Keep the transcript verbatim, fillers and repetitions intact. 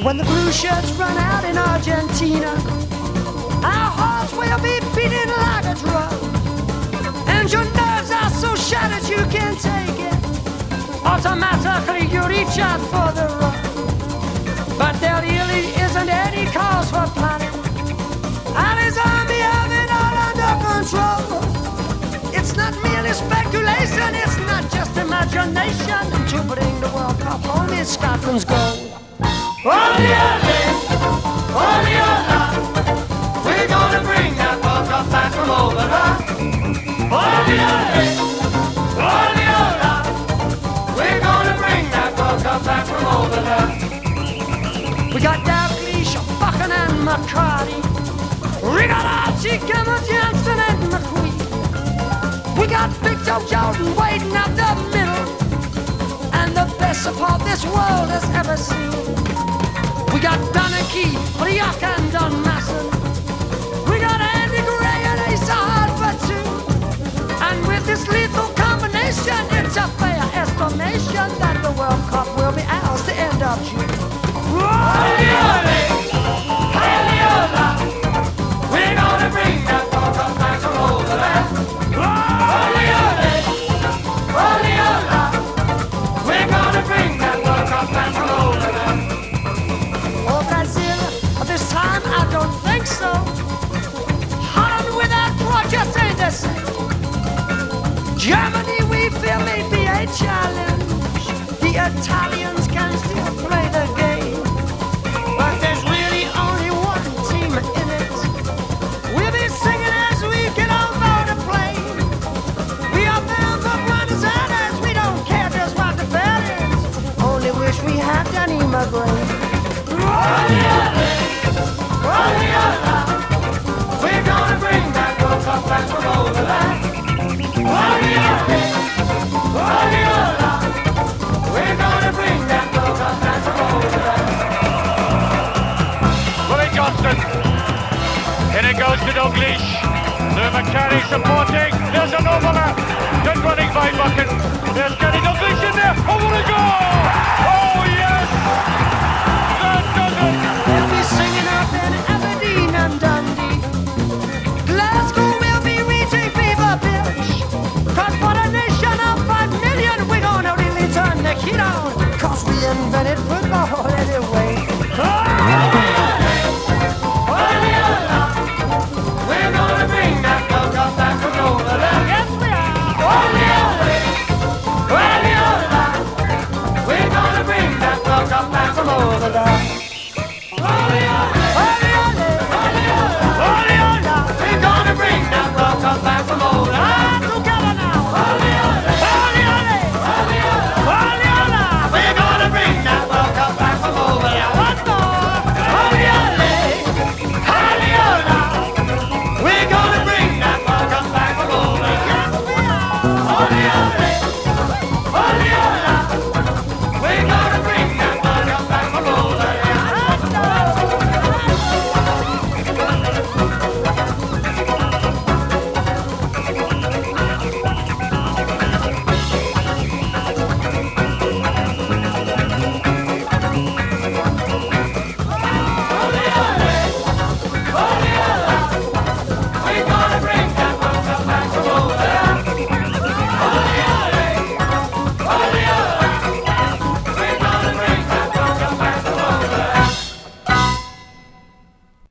When the blue shirts run out in Argentina, our hearts will be beating like a drum, and your nerves are so shattered you can't take it. Automatically you reach out for the run, but there really isn't any cause for panic. Ali's army have it all under control. It's not merely speculation, it's not just imagination. To bring the World Cup home is Scotland's goal. Ole, ole, ole, ole, we're gonna bring that World Cup back from over there. Ole, ole, ole, ole, we're gonna bring that World Cup back from over there. We got Dalglish, Buchan and McCarty. We got Archie, Campbell, Johnson and McQueen. We got Big Joe Jordan waiting out the middle, and the best support this world has ever seen. We got Donaghy, Rioch and Don Masson. We got Andy Gray and Asa Hard for two. And with this lethal combination, it's a fair estimation that the World Cup will be ours the end of June. Ole, ole, ole, ole, we're gonna bring that World Cup back from over there. Ole, ole, ole, ole, we're gonna bring that World Cup back from over there. Oh, Brazil, this time I don't think so. Holland without Roger ain't the same. Germany, we feel may be a challenge. The Italians can still play the game, but there's really only one team in it. We'll be singing as we get over the plane. We are bound for Buenos Aires, we don't care just what the fare is. Only wish we had Danny McGrain. Ole, ole, ole, ole, we're gonna bring that World Cup back from over there. Ole, ole, ole, ole, we're gonna bring that World Cup back from over there. Willie Johnston. In it goes to Dalglish. Lou McCarry supporting. There's an overlap. Good running by Buchan. There's Gary Dalglish in there. Oh, what a goal! Oh, yes! That does it! We'll be singing up in Aberdeen and Dundee. Glasgow will be reaching fever pitch. Cause for a nation of five million, we're gonna really turn the heat on. Cause we invented football.